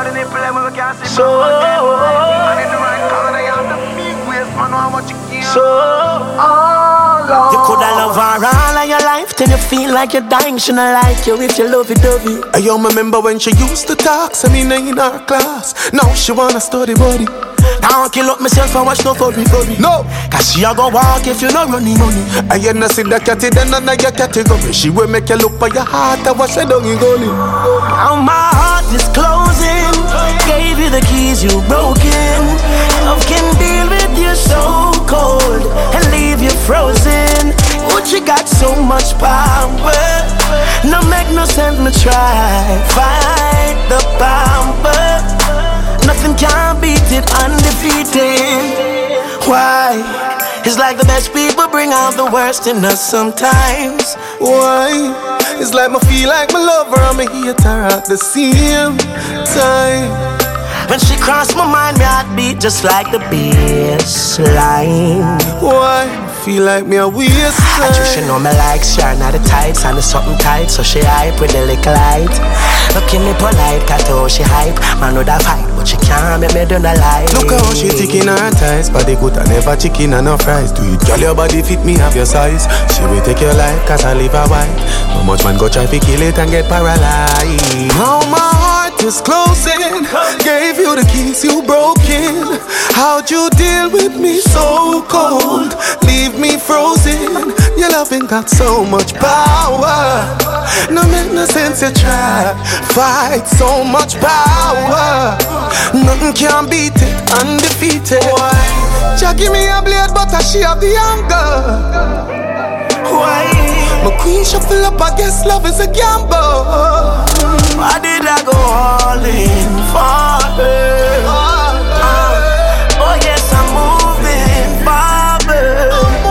You coulda love her all of your life till you feel like you're dying. She not like you if you love it, dovey. I remember when she used to talk, say me in her class. Now she wanna study body. Now I kill up myself and watch no for me. No, cause she a go walk if you no running money. I ain't not see the catty, then none of your category. She will make you look for your heart and watch her down in goalie. Now my heart is closing. Gave you the keys, you broken. Love can deal with you so cold and leave you frozen. But you got so much power. No make no sense me try. Fight the power. Nothing can beat it, undefeated. Why? It's like the best people bring out the worst in us sometimes. Why? It's like me feel like my lover and my hater at the same time. When she crossed my mind, my heart beat just like the bassline. Why? Feel like me a waste time. I just she know me like she are not the types and it's something tight, so she hype with the little light. Looking me polite, cause how she hype. Man would have fight, but she can't make me do the light. Look how she ticking her ties, body good and never chicken and no fries. Do you jolly your body fit me have your size? She will take your life cause I live a white. No much man go try to kill it and get paralyzed. Now my heart is closing. Gave you the keys, you broken. How'd you deal with me so cold? Leave me frozen. Your loving got so much power. No make no sense you try. Fight so much power. Nothing can beat it, undefeated. Jah give me a blade but she have the anger. Why? My queen shuffle up, I guess love is a gamble. Why did I go all in for her? Oh yes, I'm moving forward.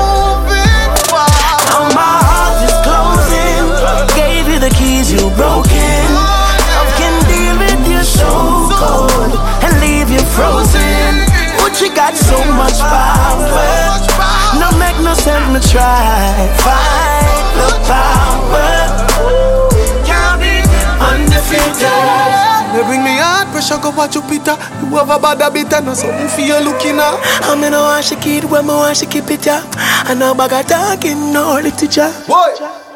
Now my heart is closing. Gave you the keys, you broken. Love can deal with you so cold and leave you frozen. But you got so much power. No make no sense me try. Fight the power. Can't be undefeated. They bring me hard pressure, go watch you Peter. You have a bad habit and something for you looking at. I mean, I want to keep it when I want to keep it up. I know I got talking, no literature. Boy.